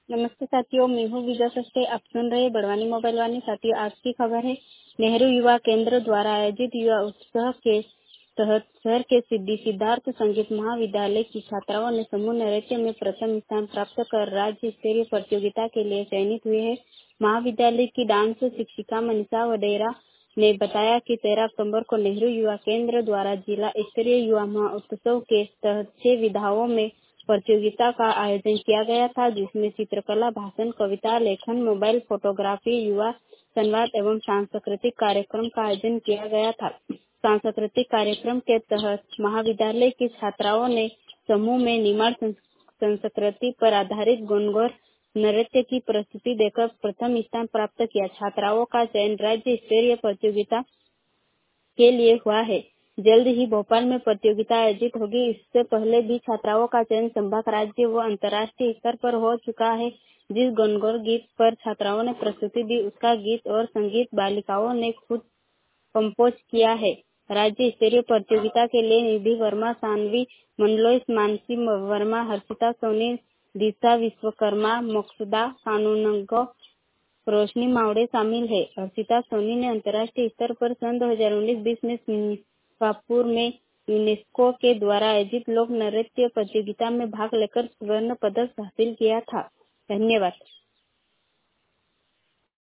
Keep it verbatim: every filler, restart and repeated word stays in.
नमस्ते साथियों, मैं हूँ विजय सस्ते। आप सुन रहे बड़वानी मोबाइल वानी। साथियों, आज की खबर है नेहरू युवा केंद्र द्वारा आयोजित युवा उत्सव के तहत शहर के सिद्धि सिद्धार्थ संगीत महाविद्यालय की छात्राओं ने समूह नृत्य में प्रथम स्थान प्राप्त कर राज्य स्तरीय प्रतियोगिता के लिए चयनित हुए हैं। महाविद्यालय की डांस शिक्षिका मनीषा वडेरा ने बताया कि तेरह अक्टूबर को नेहरू युवा केंद्र द्वारा जिला स्तरीय युवा महोत्सव के तहत छह विधाओं में प्रतियोगिता का आयोजन किया गया था, जिसमें चित्रकला, भाषण, कविता लेखन, मोबाइल फोटोग्राफी, युवा संवाद एवं सांस्कृतिक कार्यक्रम का आयोजन किया गया था। सांस्कृतिक कार्यक्रम के तहत महाविद्यालय की छात्राओं ने समूह में निमाड़ संस्कृति पर आधारित गणगौर नृत्य की प्रस्तुति देकर प्रथम स्थान प्राप्त किया। छात्राओं का चयन राज्य स्तरीय प्रतियोगिता के लिए हुआ है। जल्द ही भोपाल में प्रतियोगिता आयोजित होगी। इससे पहले भी छात्राओं का चयन संभाग, राज्य व अंतर्राष्ट्रीय स्तर पर हो चुका है। जिस गणगौर गीत पर छात्राओं ने प्रस्तुति दी, उसका गीत और संगीत बालिकाओं ने खुद कंपोज किया है। राज्य स्तरीय प्रतियोगिता के लिए निधि वर्मा, सानवी मंडलोई, मानसी वर्मा, हर्षिता सोनी, दिशा विश्वकर्मा, मकसूदा कानूनगो, रोशनी मावड़े शामिल है। हर्षिता सोनी ने अंतर्राष्ट्रीय स्तर पर सन दो हज़ार उन्नीस बीस में सिंगापुर में यूनेस्को के द्वारा आयोजित लोक नृत्य प्रतियोगिता में भाग लेकर स्वर्ण पदक हासिल किया था। धन्यवाद।